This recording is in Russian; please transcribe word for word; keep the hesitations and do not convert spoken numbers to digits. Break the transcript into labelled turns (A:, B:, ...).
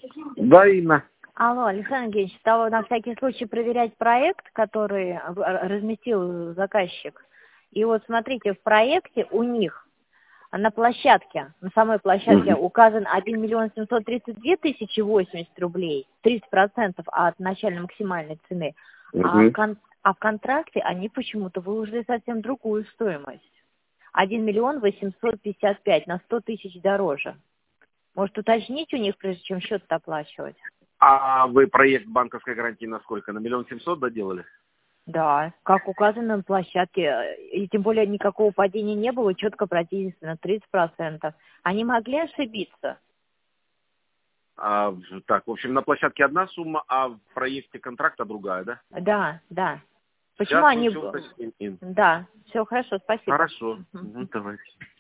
A: Да, Инна.
B: Алло, Александр Евгеньевич, стало на всякий случай проверять проект, который разместил заказчик. И вот смотрите, в проекте у них на площадке, на самой площадке
A: Угу.
B: указан один миллион семьсот тридцать две тысячи восемьдесят рублей, тридцать процентов от начальной максимальной цены.
A: Угу.
B: А, в кон а в контракте они почему-то выложили совсем другую стоимость. один миллион восемьсот пятьдесят пять, на сто тысяч дороже. Может уточнить у них, прежде чем счет оплачивать?
A: А вы проект банковской гарантии на сколько? На миллион семьсот доделали?
B: Да, как указано на площадке, и тем более никакого падения не было, четко прописано тридцать процентов. Они могли ошибиться?
A: А, так, в общем, на площадке одна сумма, а в проекте контракта другая, да?
B: Да, да. Почему
A: Сейчас мы
B: они...
A: все уточним, Ин.
B: Да, все хорошо, спасибо.
A: Хорошо. Угу, давайте.